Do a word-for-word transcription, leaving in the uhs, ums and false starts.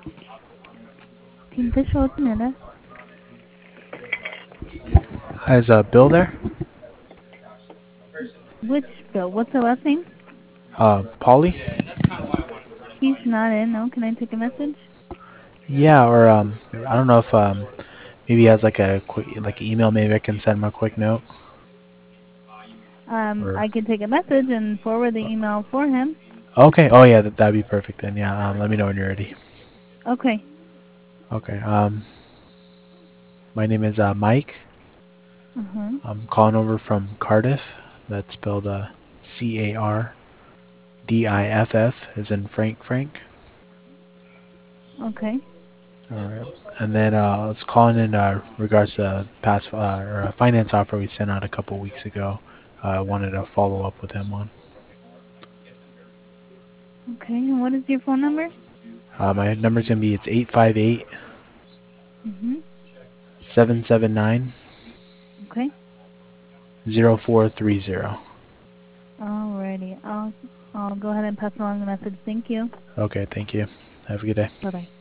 Team Fisher, what's Amanda? Hi, is uh, Bill there? Which Bill? What's her last name? Uh, Polly? He's not in. No, can I take a message? Yeah, or um, I don't know if um, maybe he has like a quick like email. Maybe I can send him a quick note. Um, Or I can take a message and forward the email for him. okay. Oh yeah, that that'd be perfect then. Yeah. Um, let me know when you're ready. Okay. Okay. Um, my name is uh, Mike. Uh-huh. I'm calling over from Cardiff. That's spelled uh, C A R D I F F, as in Frank Frank. Okay. All right. And then uh, I was calling in uh, regards to a past uh, or a finance offer we sent out a couple weeks ago. Uh, I wanted to follow up with him on. Okay. And what is your phone number? Uh, my number's gonna be it's eight five eight Mm-hmm. seven seven nine Okay. zero four three zero. Alrighty. I'll I'll go ahead and pass along the message. Thank you. Okay, thank you. Have a good day. Bye bye.